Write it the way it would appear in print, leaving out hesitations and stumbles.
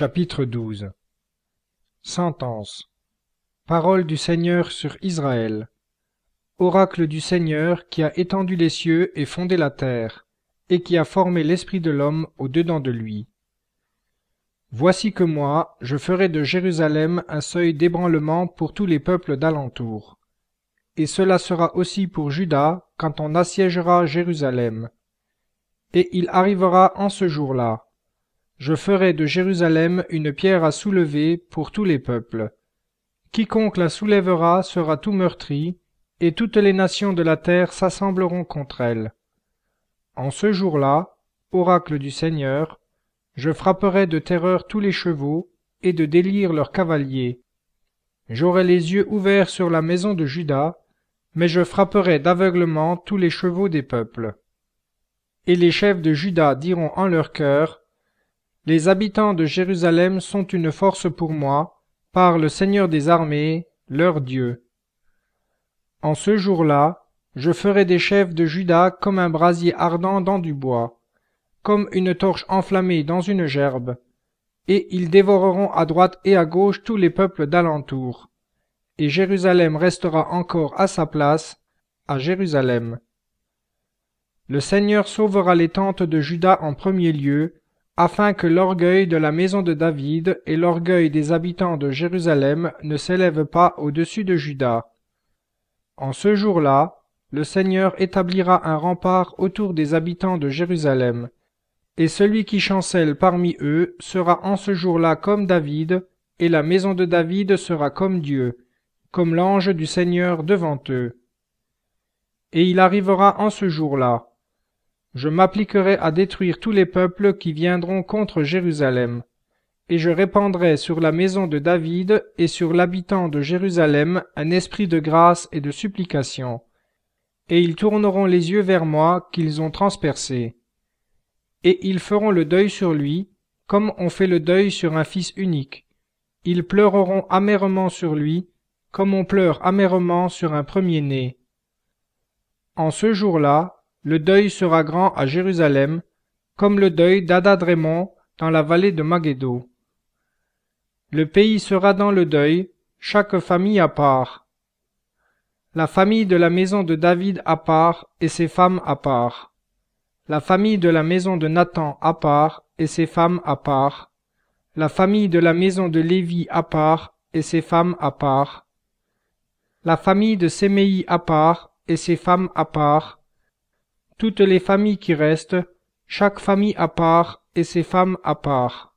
Chapitre 12. Sentence. Parole du Seigneur sur Israël. Oracle du Seigneur qui a étendu les cieux et fondé la terre, et qui a formé l'esprit de l'homme au-dedans de lui. Voici que moi, je ferai de Jérusalem un seuil d'ébranlement pour tous les peuples d'alentour. Et cela sera aussi pour Juda quand on assiégera Jérusalem. Et il arrivera en ce jour-là. Je ferai de Jérusalem une pierre à soulever pour tous les peuples. Quiconque la soulèvera sera tout meurtri, et toutes les nations de la terre s'assembleront contre elle. En ce jour-là, oracle du Seigneur, je frapperai de terreur tous les chevaux, et de délire leurs cavaliers. J'aurai les yeux ouverts sur la maison de Juda, mais je frapperai d'aveuglement tous les chevaux des peuples. Et les chefs de Juda diront en leur cœur, les habitants de Jérusalem sont une force pour moi, par le Seigneur des armées, leur Dieu. En ce jour-là, je ferai des chefs de Juda comme un brasier ardent dans du bois, comme une torche enflammée dans une gerbe, et ils dévoreront à droite et à gauche tous les peuples d'alentour. Et Jérusalem restera encore à sa place, à Jérusalem. Le Seigneur sauvera les tentes de Juda en premier lieu, afin que l'orgueil de la maison de David et l'orgueil des habitants de Jérusalem ne s'élèvent pas au-dessus de Juda. En ce jour-là, le Seigneur établira un rempart autour des habitants de Jérusalem, et celui qui chancelle parmi eux sera en ce jour-là comme David, et la maison de David sera comme Dieu, comme l'ange du Seigneur devant eux. Et il arrivera en ce jour-là. Je m'appliquerai à détruire tous les peuples qui viendront contre Jérusalem, et je répandrai sur la maison de David et sur l'habitant de Jérusalem un esprit de grâce et de supplication, et ils tourneront les yeux vers moi qu'ils ont transpercé. Et ils feront le deuil sur lui, comme on fait le deuil sur un fils unique. Ils pleureront amèrement sur lui, comme on pleure amèrement sur un premier-né. En ce jour-là, le deuil sera grand à Jérusalem, comme le deuil d'Adad-Rémon dans la vallée de Magédo. Le pays sera dans le deuil, chaque famille à part. La famille de la maison de David à part et ses femmes à part. La famille de la maison de Nathan à part et ses femmes à part. La famille de la maison de Lévi à part et ses femmes à part. La famille de Séméi à part et ses femmes à part. Toutes les familles qui restent, chaque famille à part et ses femmes à part.